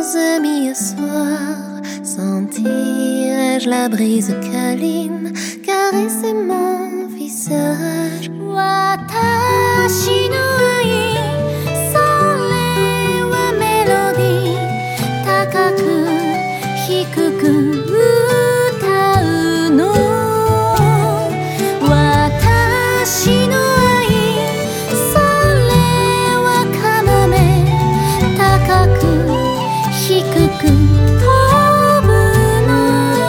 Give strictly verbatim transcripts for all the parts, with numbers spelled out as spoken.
nos amis à soir, sentirai-je la brise câline caresser mon visage. Watashi no ai, sore wa mélodie, takaku hikuku utau no. Watashi no ai, sore wa kaname, takaku hikuku tobu no.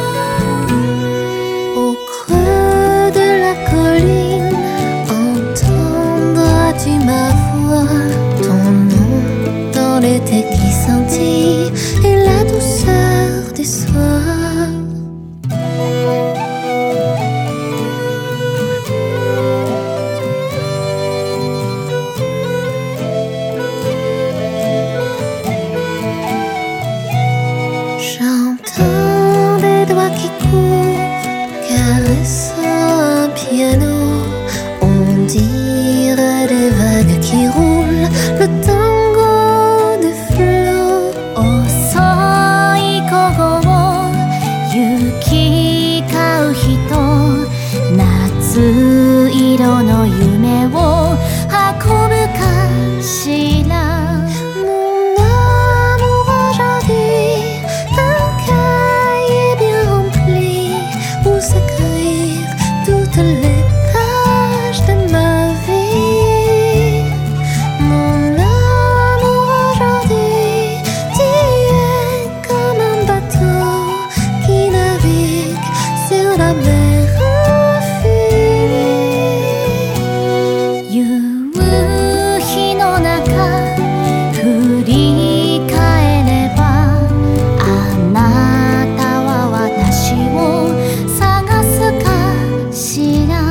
Au creux de la colline, entendras-tu ma voix, ton nom dans l'été qui scintille et la douceur du soir. J'entends des doigts qui courent, caressant un piano. On dirait des vagues qui roulent, le tango des flots. Osoi kogo wo yuki kau hito, natsu iro no yume wo hakobu kashira. Mon amour aujourd'hui, un cahier bien rempli où s'écrire toutes les pages de ma vie. Mon amour aujourd'hui, tu es comme un bateau qui navigue sur la mer infinie. Yuuhi no naka, furikaereba, anata wa watashi wo sagasu kashira.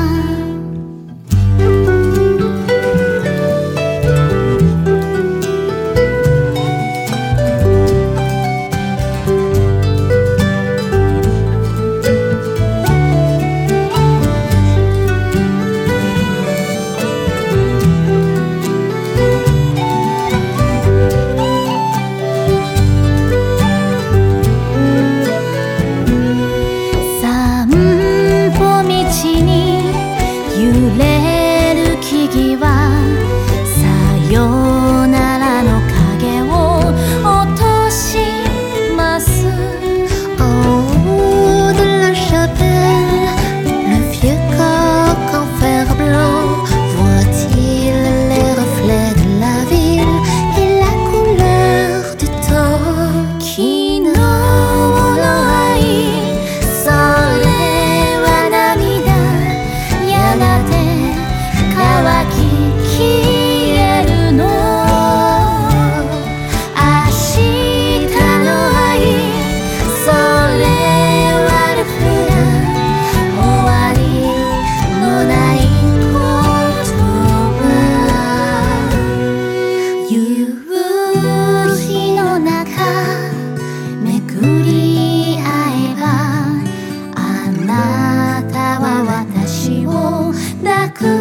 散歩道に揺れる木々はさよならの影を落とします。En haut de la chapelle, le vieux coq en fer blanc voit-il les reflets de la ville et la couleur du temps. Kino no ai, sore wa namida, yagate kawaki kieru no. Ashita no ai, sore wa rufura, owari no nai kotoba. Yuuhi no naka, mekuri aeba, anata wa watashi wo daku